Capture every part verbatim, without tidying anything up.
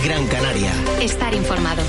Gran Canaria. Estar informado.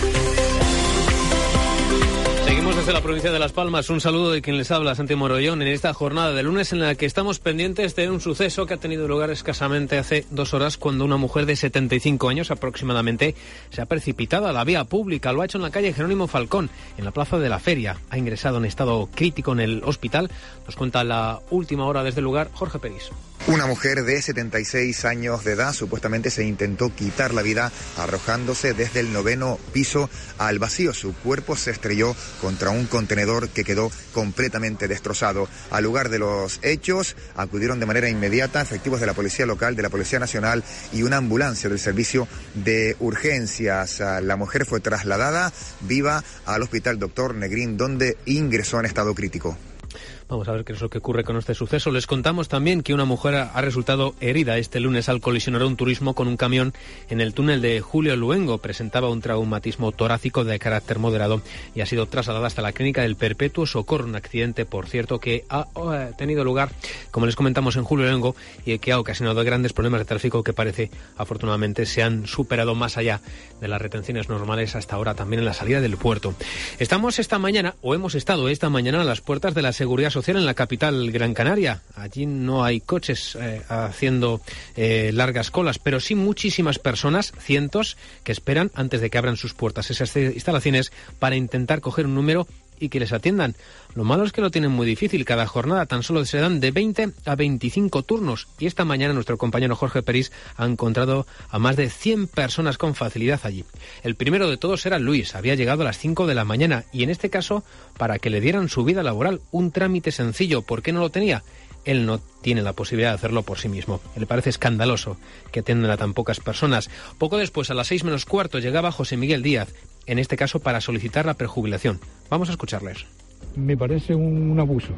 Seguimos desde la provincia de Las Palmas. Un saludo de quien les habla, Santi Morollón, en esta jornada de lunes en la que estamos pendientes de un suceso que ha tenido lugar escasamente hace dos horas, cuando una mujer de setenta y cinco años aproximadamente se ha precipitado a la vía pública. Lo ha hecho en la calle Jerónimo Falcón, en la plaza de la Feria. Ha ingresado en estado crítico en el hospital. Nos cuenta la última hora desde el lugar Jorge Peris. Una mujer de setenta y seis años de edad supuestamente se intentó quitar la vida arrojándose desde el noveno piso al vacío. Su cuerpo se estrelló contra un contenedor que quedó completamente destrozado. Al lugar de los hechos acudieron de manera inmediata efectivos de la Policía Local, de la Policía Nacional y una ambulancia del Servicio de Urgencias. La mujer fue trasladada viva al Hospital Doctor Negrín, donde ingresó en estado crítico. Vamos a ver qué es lo que ocurre con este suceso. Les contamos también que una mujer ha resultado herida este lunes al colisionar un turismo con un camión en el túnel de Julio Luengo. Presentaba un traumatismo torácico de carácter moderado y ha sido trasladada hasta la clínica del Perpetuo Socorro. Un accidente, por cierto, que ha tenido lugar, como les comentamos, en Julio Luengo y que ha ocasionado grandes problemas de tráfico que parece, afortunadamente, se han superado más allá de las retenciones normales hasta ahora también en la salida del puerto. Estamos esta mañana, o hemos estado esta mañana, a las puertas de la Seguridad Social en la capital Gran Canaria. Allí no hay coches eh, haciendo eh, largas colas, pero sí muchísimas personas, cientos, que esperan antes de que abran sus puertas esas instalaciones para intentar coger un número y que les atiendan. Lo malo es que lo tienen muy difícil. Cada jornada tan solo se dan de veinte a veinticinco turnos. Y esta mañana nuestro compañero Jorge Peris ha encontrado a más de cien personas con facilidad allí. El primero de todos era Luis. Había llegado a las cinco de la mañana y en este caso para que le dieran su vida laboral. Un trámite sencillo. ¿Por qué no lo tenía? Él no tiene la posibilidad de hacerlo por sí mismo. Le parece escandaloso que atiendan a tan pocas personas. Poco después, a las seis menos cuarto, llegaba José Miguel Díaz, en este caso para solicitar la prejubilación. Vamos a escucharles. Me parece un, un abuso.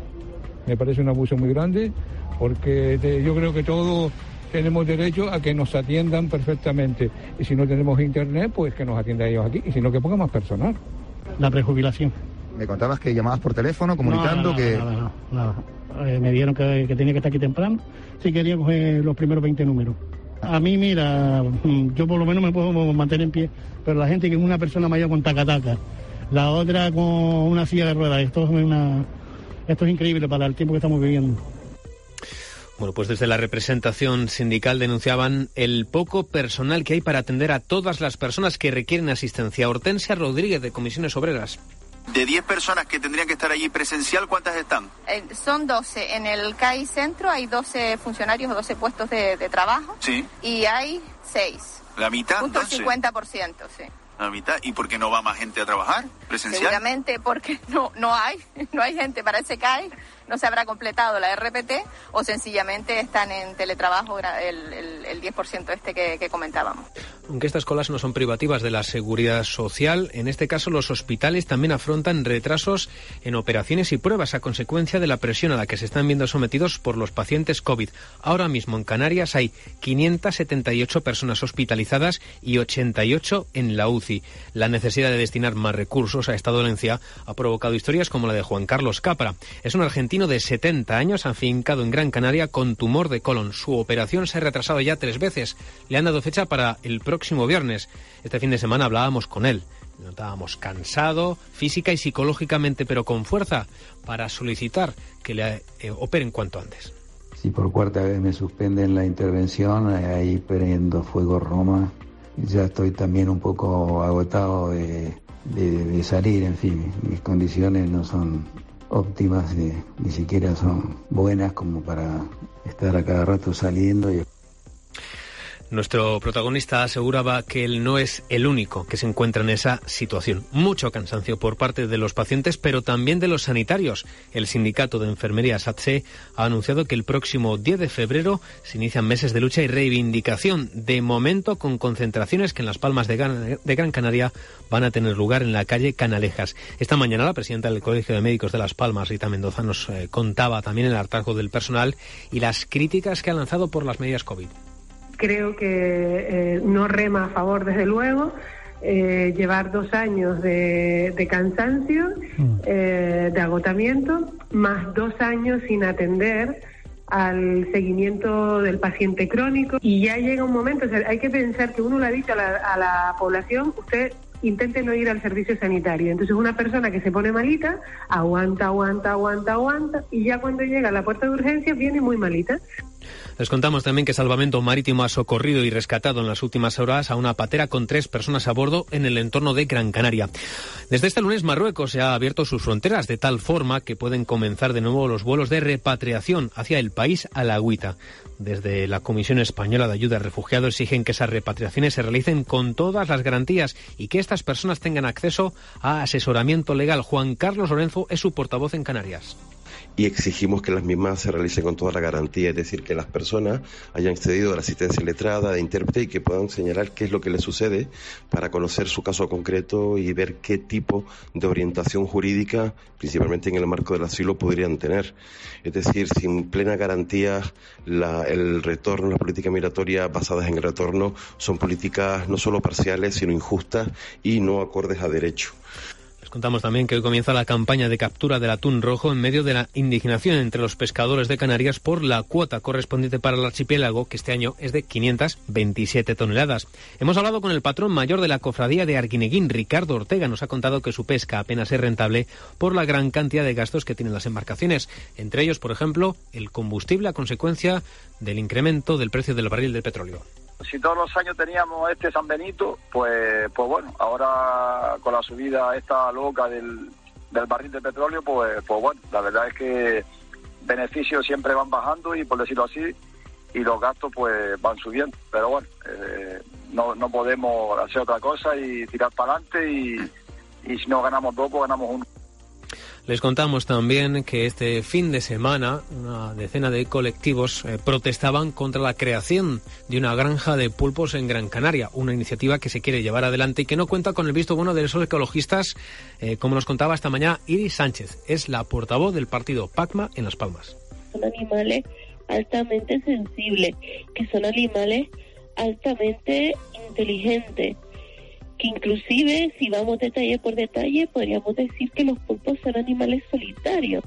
Me parece un abuso muy grande porque te, yo creo que todos tenemos derecho a que nos atiendan perfectamente. Y si no tenemos internet, pues que nos atiendan ellos aquí. Y si no, que ponga más personal. La prejubilación. Me contabas que llamabas por teléfono comunicando no, no, no, que... No, no, no, no. Eh, me dijeron que, que tenía que estar aquí temprano si quería coger los primeros veinte números. A mí, mira, yo por lo menos me puedo mantener en pie, pero la gente que es una persona mayor con tacataca, la otra con una silla de ruedas, esto es, una, esto es increíble para el tiempo que estamos viviendo. Bueno, pues desde la representación sindical denunciaban el poco personal que hay para atender a todas las personas que requieren asistencia. Hortensia Rodríguez, de Comisiones Obreras. De diez personas que tendrían que estar allí presencial, ¿cuántas están? Eh, son doce. En el C A I Centro hay doce funcionarios o doce puestos de, de trabajo. Sí. Y hay seis. ¿La mitad? Justo el entonces? cincuenta por ciento, sí. La mitad. ¿Y por qué no va más gente a trabajar presencial? Seguramente porque no, no hay, no hay gente para ese C A I. No se habrá completado la R P T o sencillamente están en teletrabajo el, el, el diez por ciento este que, que comentábamos. Aunque estas colas no son privativas de la seguridad social, en este caso los hospitales también afrontan retrasos en operaciones y pruebas a consecuencia de la presión a la que se están viendo sometidos por los pacientes COVID. Ahora mismo en Canarias hay quinientas setenta y ocho personas hospitalizadas y ochenta y ocho en la U C I. La necesidad de destinar más recursos a esta dolencia ha provocado historias como la de Juan Carlos Capra. Es un argentino de setenta años, afincado en Gran Canaria con tumor de colon. Su operación se ha retrasado ya tres veces. Le han dado fecha para el próximo viernes. Este fin de semana hablábamos con él. Le notábamos cansado, física y psicológicamente, pero con fuerza, para solicitar que le eh, operen cuanto antes. Si por cuarta vez me suspenden la intervención, ahí prendo fuego Roma. Ya estoy también un poco agotado de, de, de salir, en fin, mis condiciones no son óptimas, eh, ni siquiera son buenas como para estar a cada rato saliendo. Y... Nuestro protagonista aseguraba que él no es el único que se encuentra en esa situación. Mucho cansancio por parte de los pacientes, pero también de los sanitarios. El sindicato de enfermería SATSE ha anunciado que el próximo diez de febrero se inician meses de lucha y reivindicación, de momento con concentraciones que en Las Palmas de Gran, de Gran Canaria van a tener lugar en la calle Canalejas. Esta mañana la presidenta del Colegio de Médicos de Las Palmas, Rita Mendoza, nos eh, contaba también el hartazgo del personal y las críticas que ha lanzado por las medidas COVID. Creo que eh, no rema a favor, desde luego, eh, llevar dos años de, de cansancio, eh, de agotamiento, más dos años sin atender al seguimiento del paciente crónico, y ya llega un momento, o sea, hay que pensar que uno le ha dicho a la, a la población, usted intente no ir al servicio sanitario. Entonces una persona que se pone malita, aguanta, aguanta, aguanta, aguanta, y ya cuando llega a la puerta de urgencias viene muy malita. Les contamos también que Salvamento Marítimo ha socorrido y rescatado en las últimas horas a una patera con tres personas a bordo en el entorno de Gran Canaria. Desde este lunes Marruecos se ha abierto sus fronteras de tal forma que pueden comenzar de nuevo los vuelos de repatriación hacia el país alagüita. Desde la Comisión Española de Ayuda a Refugiados exigen que esas repatriaciones se realicen con todas las garantías y que estas personas tengan acceso a asesoramiento legal. Juan Carlos Lorenzo es su portavoz en Canarias. Y exigimos que las mismas se realicen con toda la garantía, es decir, que las personas hayan accedido a la asistencia letrada, de intérprete, y que puedan señalar qué es lo que les sucede para conocer su caso concreto y ver qué tipo de orientación jurídica, principalmente en el marco del asilo, podrían tener. Es decir, sin plena garantía, la, el retorno, la política migratoria basadas en el retorno son políticas no solo parciales, sino injustas y no acordes a derecho. Contamos también que hoy comienza la campaña de captura del atún rojo en medio de la indignación entre los pescadores de Canarias por la cuota correspondiente para el archipiélago, que este año es de quinientas veintisiete toneladas. Hemos hablado con el patrón mayor de la cofradía de Arguineguín, Ricardo Ortega. Nos ha contado que su pesca apenas es rentable por la gran cantidad de gastos que tienen las embarcaciones. Entre ellos, por ejemplo, el combustible a consecuencia del incremento del precio del barril del petróleo. Si todos los años teníamos este San Benito, pues pues bueno, ahora con la subida esta loca del, del barril de petróleo, pues pues bueno, la verdad es que beneficios siempre van bajando y, por decirlo así, y los gastos pues van subiendo. Pero bueno, eh, no, no podemos hacer otra cosa y tirar para adelante, y, y si no ganamos dos, pues ganamos uno. Les contamos también que este fin de semana una decena de colectivos eh, protestaban contra la creación de una granja de pulpos en Gran Canaria, una iniciativa que se quiere llevar adelante y que no cuenta con el visto bueno de esos ecologistas, eh, como nos contaba esta mañana Iris Sánchez. Es la portavoz del partido PACMA en Las Palmas. Son animales altamente sensibles, que son animales altamente inteligentes, que inclusive, si vamos detalle por detalle, podríamos decir que los pulpos son animales solitarios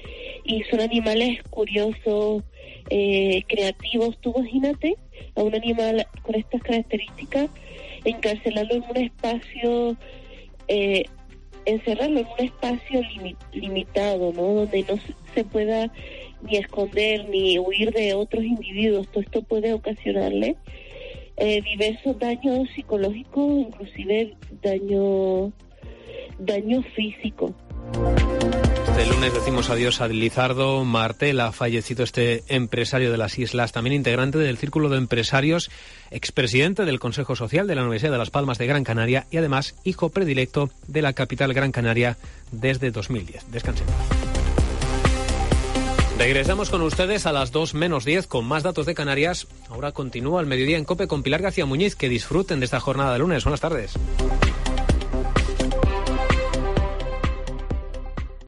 y son animales curiosos, eh, creativos. Tú imagínate a un animal con estas características, encarcelarlo en un espacio, eh, encerrarlo en un espacio limi- limitado, ¿no? Donde no se pueda ni esconder ni huir de otros individuos. Todo esto puede ocasionarle Eh, diversos daños psicológicos, inclusive daño, daño físico. Este lunes decimos adiós a Lizardo Martel. Ha fallecido este empresario de las islas, también integrante del Círculo de Empresarios, expresidente del Consejo Social de la Universidad de Las Palmas de Gran Canaria y además hijo predilecto de la capital Gran Canaria desde dos mil diez. Descansen. Regresamos con ustedes a las dos menos diez con más datos de Canarias. Ahora continúa el mediodía en COPE con Pilar García Muñiz. Que disfruten de esta jornada de lunes. Buenas tardes.